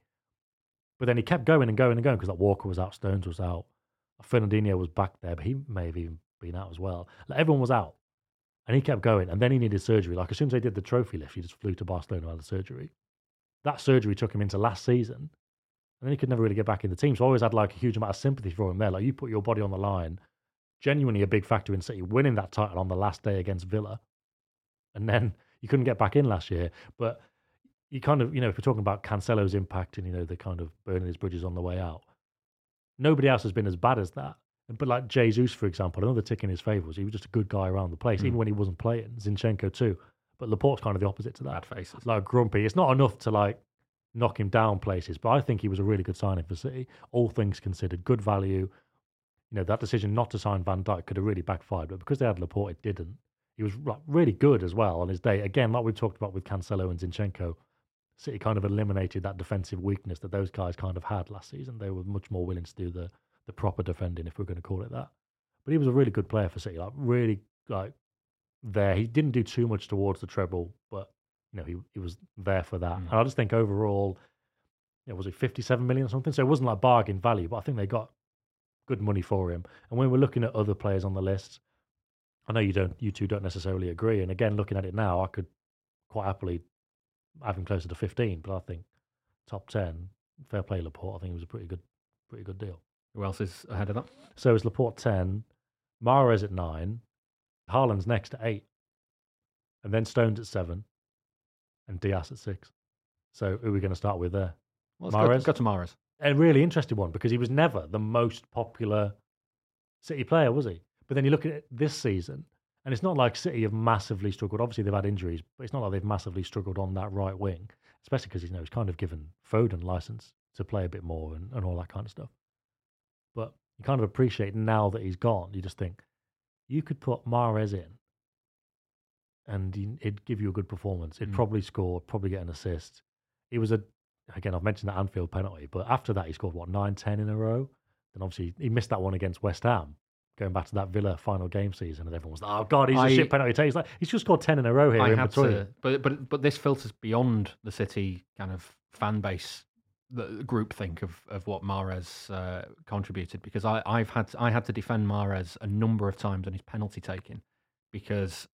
but then he kept going and going and going because that Walker was out, Stones was out, Fernandinho was back there, but he may have even been out as well. Like everyone was out, and he kept going. And then he needed surgery. Like as soon as they did the trophy lift, he just flew to Barcelona and had the surgery. That surgery took him into last season. And then he could never really get back in the team. So I always had like a huge amount of sympathy for him there. Like you put your body on the line, genuinely a big factor in City winning that title on the last day against Villa. And then you couldn't get back in last year. But you kind of, you know, if we're talking about Cancelo's impact and, you know, the kind of burning his bridges on the way out, nobody else has been as bad as that. But like Jesus, for example, another tick in his favour was he was just a good guy around the place, mm. even when he wasn't playing. Zinchenko too. But Laporte's kind of the opposite to that. Bad faces. Like grumpy. It's not enough to like knock him down places, but I think he was a really good signing for City. All things considered, good value. You know, that decision not to sign Van Dijk could have really backfired, but because they had Laporte, it didn't. He was like, really good as well on his day. Again, like we talked about with Cancelo and Zinchenko, City kind of eliminated that defensive weakness that those guys kind of had last season. They were much more willing to do the the proper defending, if we're going to call it that. But he was a really good player for City, like really like there. He didn't do too much towards the treble, but you know, he he was there for that. Mm. And I just think overall, you know, was it fifty-seven million or something? So it wasn't like bargain value, but I think they got good money for him. And when we're looking at other players on the list, I know you don't, you two don't necessarily agree. And again, looking at it now, I could quite happily have him closer to fifteen, but I think top ten, fair play Laporte, I think it was a pretty good, pretty good deal. Who else is ahead of that? So it's Laporte ten, Mahrez at nine, Haaland's next at eight, and then Stones at seven, and Diaz at six. So who are we going to start with there? Well, let's go, go to Mahrez. A really interesting one because he was never the most popular City player, was he? But then you look at it this season, and it's not like City have massively struggled. Obviously, they've had injuries, but it's not like they've massively struggled on that right wing, especially because, you know, he's kind of given Foden license to play a bit more and, and all that kind of stuff. But you kind of appreciate now that he's gone. You just think, you could put Mahrez in and he, it'd give you a good performance. He'd mm. probably score, probably get an assist. He was a, again, I've mentioned the Anfield penalty, but after that he scored, what, nine, ten in a row? Then obviously he missed that one against West Ham, going back to that Villa final game season, and everyone was like, oh God, he's I, a shit penalty taker. He's like, he's just scored ten in a row here I in had between. To, but, but, but this filters beyond the City kind of fan base, the groupthink of, of what Mahrez uh, contributed, because I, I've had I had to defend Mahrez a number of times on his penalty taking, because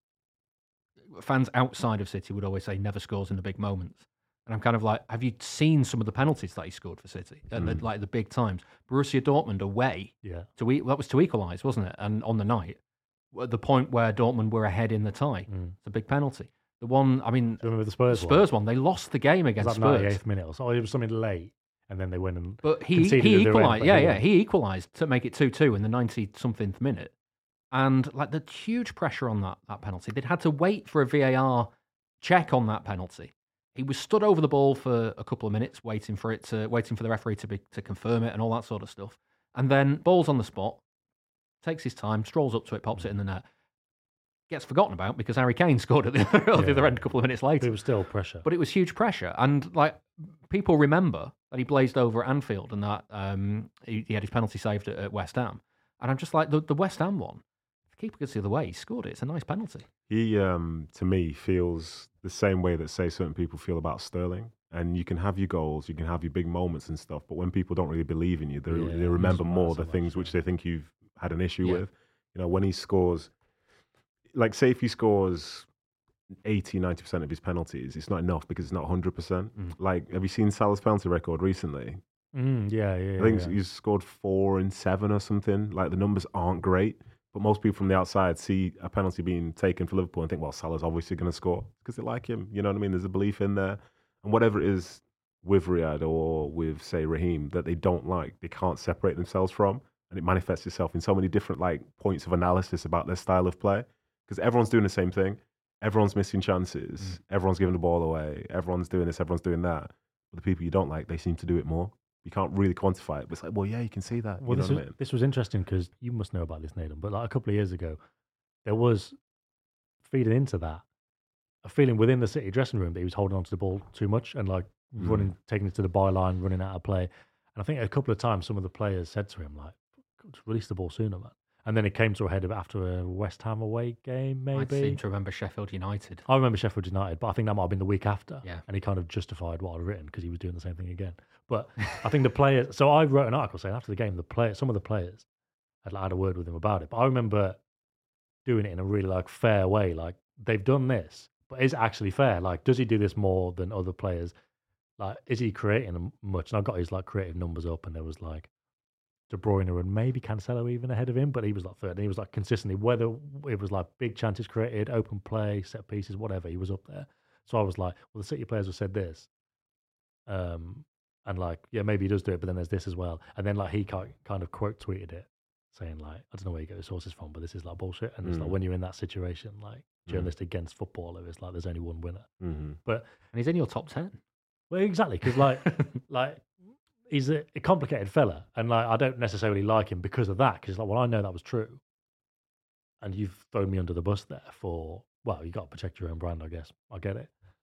fans outside of City would always say never scores in the big moments, and I'm kind of like, have you seen some of the penalties that he scored for City at mm. the, like the big times? Borussia Dortmund away, yeah, to e- that was to equalise, wasn't it? And on the night, at the point where Dortmund were ahead in the tie, mm. it's a big penalty. The one, I mean, do you remember the Spurs, the Spurs one? one? They lost the game against was that Spurs. ninety-eighth minute or so. It was something late, and then they went and but he he equalised. Yeah, yeah, he equalised to make it two two in the ninety somethingth minute, and like the huge pressure on that that penalty. They'd had to wait for a V A R check on that penalty. He was stood over the ball for a couple of minutes, waiting for it to waiting for the referee to be to confirm it and all that sort of stuff. And then ball's on the spot, takes his time, strolls up to it, pops it in the net. Gets forgotten about because Harry Kane scored at the, yeah. the other end a couple of minutes later. It was still pressure. But it was huge pressure. And like people remember that he blazed over at Anfield and that um, he, he had his penalty saved at, at West Ham. And I'm just like, the, the West Ham one, the keeper gets the other way, he scored it. It's a nice penalty. He, um, to me, feels the same way that, say, certain people feel about Sterling. And you can have your goals, you can have your big moments and stuff, but when people don't really believe in you, they, yeah, they remember more the things which they think you've had an issue yeah. with. You know, when he scores... Like, say if he scores eighty, ninety percent of his penalties, it's not enough because it's not one hundred percent. Mm. Like, have you seen Salah's penalty record recently? Mm, yeah, yeah, I think yeah. he's scored four and seven or something. Like, the numbers aren't great, but most people from the outside see a penalty being taken for Liverpool and think, well, Salah's obviously going to score because they like him. You know what I mean? There's a belief in there. And whatever it is with Riyad or with, say, Raheem that they don't like, they can't separate themselves from. And it manifests itself in so many different, like, points of analysis about their style of play. because everyone's doing the same thing. Everyone's missing chances. Mm. Everyone's giving the ball away. Everyone's doing this. Everyone's doing that. But the people you don't like, they seem to do it more. You can't really quantify it. But it's like, well, yeah, you can see that. Well, you know this, what was, I mean? this was interesting because you must know about this, Nathan. But like a couple of years ago, there was feeding into that a feeling within the City dressing room that he was holding on to the ball too much and like mm. running, taking it to the byline, running out of play. And I think a couple of times some of the players said to him, like, release the ball sooner, man. And then it came to a head after a West Ham away game, maybe. I seem to remember Sheffield United. I remember Sheffield United, but I think that might have been the week after. Yeah. And he kind of justified what I'd written because he was doing the same thing again. But I think the players... So I wrote an article saying after the game, the player, some of the players had like, had a word with him about it. But I remember doing it in a really like fair way. Like, they've done this, but is it actually fair? Like, does he do this more than other players? Like, is he creating much? And I got his like creative numbers up and there was like De Bruyne and maybe Cancelo even ahead of him, but he was like third. And he was like consistently, whether it was like big chances created, open play, set pieces, whatever, he was up there. So I was like, well, the City players have said this. Um, and like, yeah, maybe he does do it, but then there's this as well. And then like he kind of quote tweeted it saying like, I don't know where you get the sources from, but this is like bullshit. And mm. it's like when you're in that situation, like journalist mm. against footballer, it's like there's only one winner. Mm-hmm. But and he's in your top ten. Well, exactly, because like, like. He's a, a complicated fella, and like I don't necessarily like him because of that. Because like, well, I know that was true, and you've thrown me under the bus there for well, you got to protect your own brand, I guess. I get it,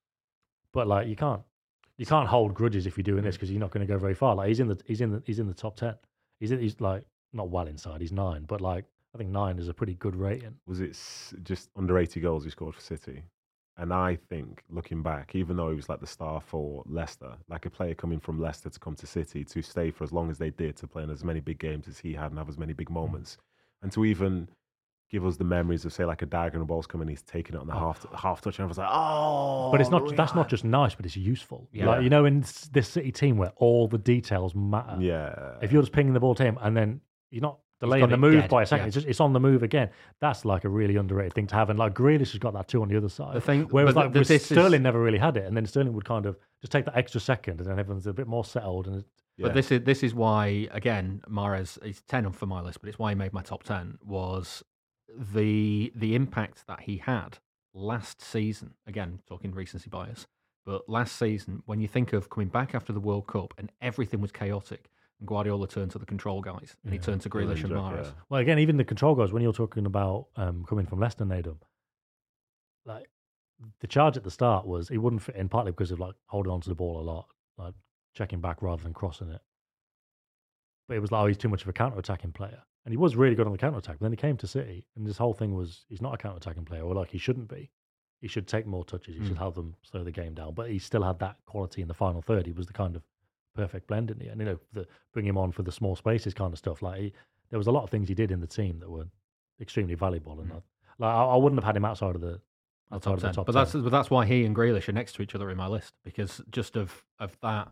but like you can't, you can't hold grudges if you're doing this because you're not going to go very far. Like he's in the, he's in the, he's in the top ten. He's in, he's like not well inside. He's nine, but like I think nine is a pretty good rating. Was it just under eighty goals he scored for City? And I think, looking back, even though he was like the star for Leicester, like a player coming from Leicester to come to City, to stay for as long as they did, to play in as many big games as he had and have as many big moments, and to even give us the memories of, say, like a diagonal ball's coming, he's taking it on the oh. half half touch, and I was like, oh. But it's not. That's not just nice, but it's useful. Yeah. Like, you know, in this City team where all the details matter. Yeah. If you're just pinging the ball to him and then you're not delaying the move dead. by a second. Yeah. It's just it's on the move again. That's like a really underrated thing to have. And like Grealish has got that too on the other side. The thing, Whereas like the, the, Sterling is... never really had it, and then Sterling would kind of just take that extra second, and then everyone's a bit more settled. And yeah. But this is this is why again Mahrez is ten for my list, but it's why he made my top ten was the the impact that he had last season. Again, talking recency bias, but last season when you think of coming back after the World Cup and everything was chaotic. And Guardiola turned to the control guys, and yeah. he turned to Grealish and Mahrez. Yeah. Well, again, even the control guys, when you're talking about um, coming from Leicester, Nadum, like the charge at the start was he wouldn't fit in partly because of like holding on to the ball a lot, like checking back rather than crossing it. But it was like, oh, he's too much of a counter-attacking player. And he was really good on the counter-attack. But then he came to City, and this whole thing was he's not a counter-attacking player, or like he shouldn't be. He should take more touches. He mm. should have them slow the game down. But he still had that quality in the final third. He was the kind of perfect blend in the end, you know, the, bring him on for the small spaces kind of stuff. Like he, there was a lot of things he did in the team that were extremely valuable, and mm. I, like I, I wouldn't have had him outside of the outside of the top. But ten. that's but that's why he and Grealish are next to each other in my list, because just of of that.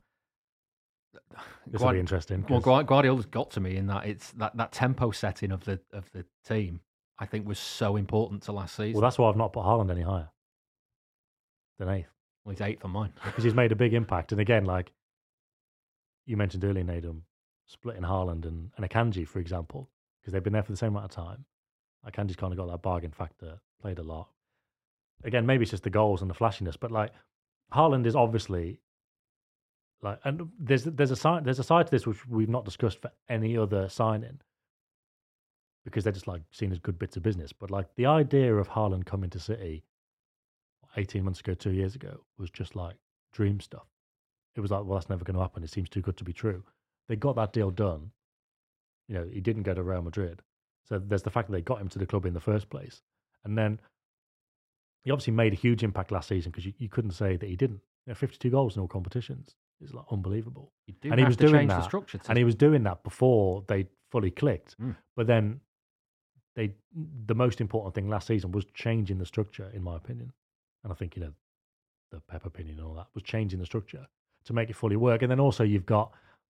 This will be interesting. Well, Guardiola's got to me in that it's that, that tempo setting of the of the team. I think was so important to last season. Well, that's why I've not put Haaland any higher than eighth. Well, he's eighth on mine because he's made a big impact, and again, like. You mentioned earlier, Nadum, splitting Haaland and, and Akanji, for example, because they've been there for the same amount of time. Akanji's kind of got that bargain factor, played a lot. Again, maybe it's just the goals and the flashiness, but like Haaland is obviously like, and there's there's a side there's a side to this which we've not discussed for any other signing because they're just like seen as good bits of business. But like the idea of Haaland coming to City eighteen months ago, two years ago, was just like dream stuff. It was like, well, that's never going to happen. It seems too good to be true. They got that deal done. You know, he didn't go to Real Madrid. So there's the fact that they got him to the club in the first place. And then he obviously made a huge impact last season because you, you couldn't say that he didn't. You know, fifty-two goals in all competitions is like unbelievable. You do and he have was to doing change that, the structure. To... And he was doing that before they fully clicked. Mm. But then they, the most important thing last season was changing the structure, in my opinion. And I think, you know, the Pep opinion and all that was changing the structure to make it fully work. And then also you've got,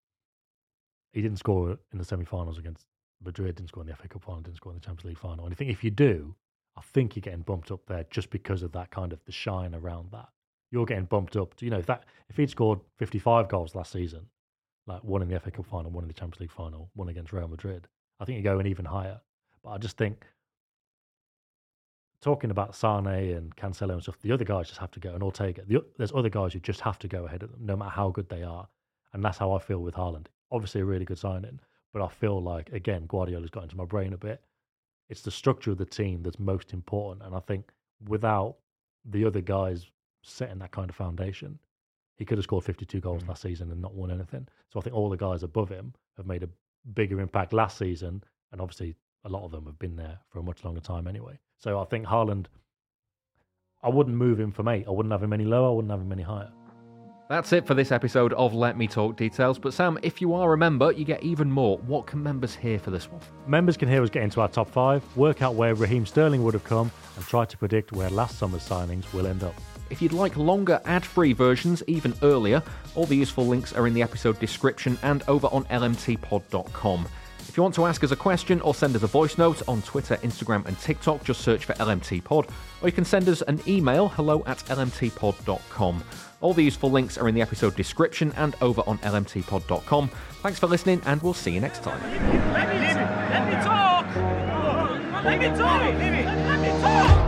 he didn't score in the semi-finals against Madrid, didn't score in the F A Cup final, didn't score in the Champions League final. And I think if you do, I think you're getting bumped up there just because of that kind of the shine around that. You're getting bumped up to, you know, if that if he'd scored fifty-five goals last season, like one in the F A Cup final, one in the Champions League final, one against Real Madrid, I think you're going even higher. But I just think talking about Sane and Cancelo and stuff, the other guys just have to go, and Ortega. The, there's other guys who just have to go ahead of them, no matter how good they are. And that's how I feel with Haaland. Obviously, a really good signing, but I feel like, again, Guardiola's got into my brain a bit. It's the structure of the team that's most important. And I think without the other guys setting that kind of foundation, he could have scored fifty-two goals mm. last season and not won anything. So I think all the guys above him have made a bigger impact last season, and obviously a lot of them have been there for a much longer time anyway. So I think Haaland, I wouldn't move him from eight. I wouldn't have him any lower. I wouldn't have him any higher. That's it for this episode of Let Me Talk Details. But Sam, if you are a member, you get even more. What can members hear for this one? Members can hear us get into our top five, work out where Raheem Sterling would have come, and try to predict where last summer's signings will end up. If you'd like longer ad-free versions, even earlier, all the useful links are in the episode description and over on L M T pod dot com. If you want to ask us a question or send us a voice note on Twitter, Instagram and TikTok, just search for L M T pod, or you can send us an email, hello at L M T pod dot com. All the useful links are in the episode description and over on L M T pod dot com. Thanks for listening, and we'll see you next time. Let me, let me talk! Let me talk! Let me talk!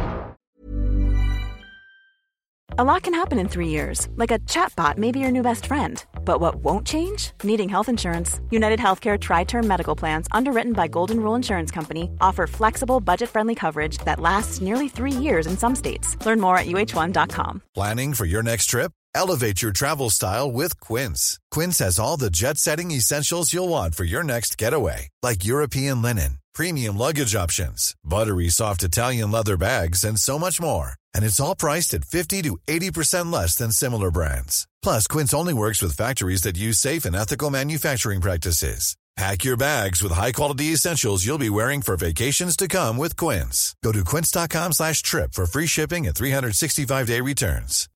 A lot can happen in three years, like a chatbot may be your new best friend. But what won't change? Needing health insurance. United Healthcare Tri-Term Medical Plans, underwritten by Golden Rule Insurance Company, offer flexible, budget-friendly coverage that lasts nearly three years in some states. Learn more at U H one dot com. Planning for your next trip? Elevate your travel style with Quince. Quince has all the jet-setting essentials you'll want for your next getaway, like European linen, premium luggage options, buttery soft Italian leather bags, and so much more. And it's all priced at fifty to eighty percent less than similar brands. Plus, Quince only works with factories that use safe and ethical manufacturing practices. Pack your bags with high-quality essentials you'll be wearing for vacations to come with Quince. Go to quince dot com slash trip for free shipping and three sixty-five day returns.